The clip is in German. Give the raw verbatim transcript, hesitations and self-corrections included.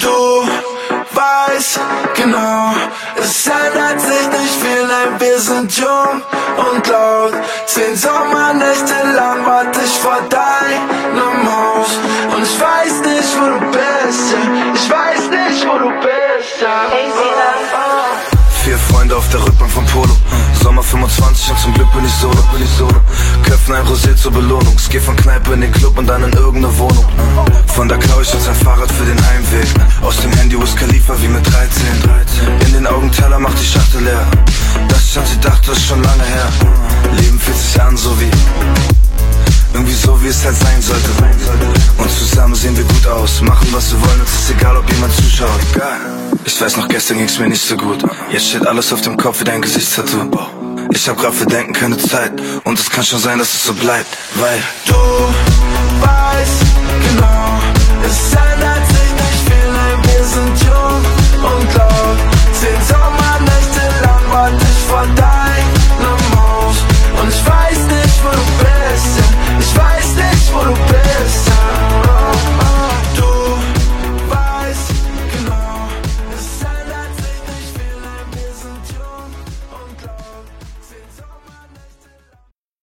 Du weißt genau, es ändert sich nicht viel, nein, wir sind jung und laut. Zehn Sommernächte lang warte ich vor deinem Haus. Und ich weiß nicht, wo du bist, ja. Ich weiß nicht, wo du bist, ja. Vier Freunde auf der Rückbank vom Polo. Sommer fünfundzwanzig und zum Glück bin ich solo, bin ich solo. Köpfen ein Rosé zur Belohnung. Es geht von Kneipe in den Club und dann in irgendeine Wohnung. Von da klau ich uns ein Fahrrad für den Heimweg. Aus dem Handy Wiz Khalifa wie mit dreizehn. In den Augen Teller macht die Schachtel leer. Das ich an sie dachte, ist schon lange her. Leben fühlt sich an so wie irgendwie so, wie es halt sein sollte. Und zusammen sehen wir gut aus. Machen, was wir wollen, es ist egal, ob jemand zuschaut. Ich weiß noch, gestern ging's mir nicht so gut. Jetzt steht alles auf dem Kopf wie dein Gesichtstattoo. Ich hab grad für Denken keine Zeit. Und es kann schon sein, dass es so bleibt. Weil du